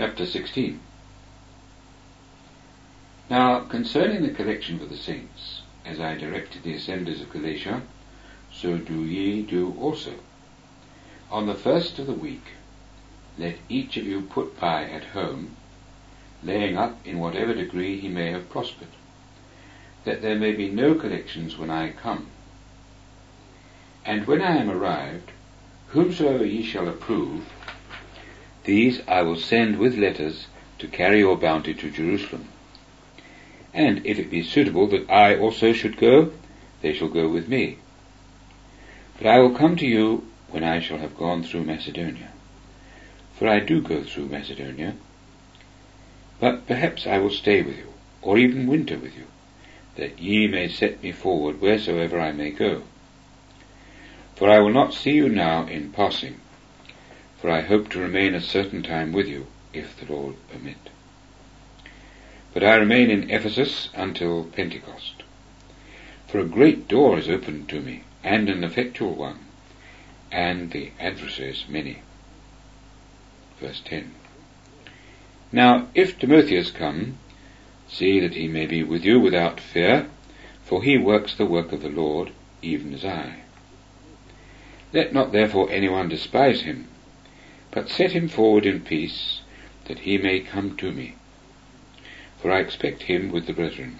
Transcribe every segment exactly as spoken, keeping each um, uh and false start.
Chapter sixteen. Now, concerning the collection for the saints, as I directed the assemblies of Galatia, so do ye do also. On the first of the week, let each of you put by at home, laying up in whatever degree he may have prospered, that there may be no collections when I come. And when I am arrived, whomsoever ye shall approve, these I will send with letters to carry your bounty to Jerusalem. And if it be suitable that I also should go, they shall go with me. But I will come to you when I shall have gone through Macedonia. For I do go through Macedonia. But perhaps I will stay with you, or even winter with you, that ye may set me forward wheresoever I may go. For I will not see you now in passing, for I hope to remain a certain time with you, if the Lord permit. But I remain in Ephesus until Pentecost. For a great door is opened to me, and an effectual one, and the adversaries many. Verse ten. Now if Timotheus come, see that he may be with you without fear, for he works the work of the Lord, even as I. Let not therefore anyone despise him, but set him forward in peace, that he may come to me. For I expect him with the brethren.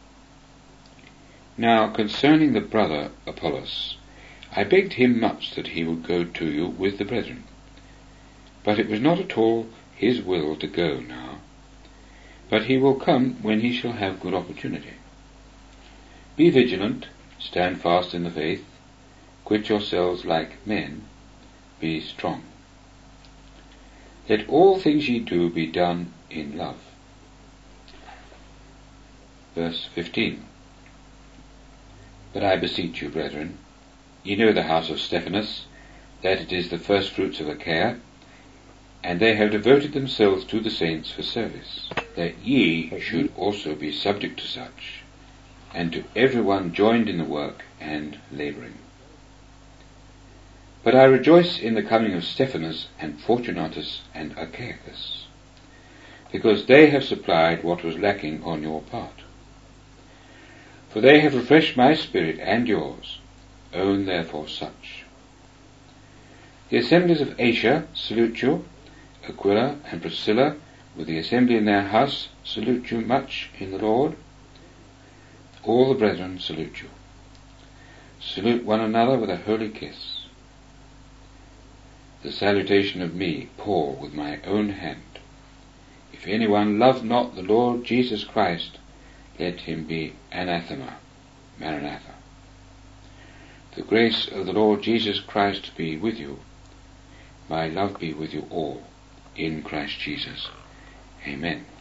Now concerning the brother Apollos, I begged him much that he would go to you with the brethren. But it was not at all his will to go now, but he will come when he shall have good opportunity. Be vigilant, stand fast in the faith, quit yourselves like men, be strong. Let all things ye do be done in love. Verse fifteen. But I beseech you, brethren, ye know the house of Stephanas, that it is the firstfruits of Achaia, and they have devoted themselves to the saints for service, that ye should also be subject to such, and to every one joined in the work and labouring. But I rejoice in the coming of Stephanas and Fortunatus and Achaicus, because they have supplied what was lacking on your part. For they have refreshed my spirit and yours. Own therefore such. The assemblies of Asia salute you. Aquila and Priscilla, with the assembly in their house, salute you much in the Lord. All the brethren salute you. Salute one another with a holy kiss. The salutation of me, Paul, with my own hand. If anyone love not the Lord Jesus Christ, let him be anathema. Maranatha. The grace of the Lord Jesus Christ be with you. My love be with you all, in Christ Jesus. Amen.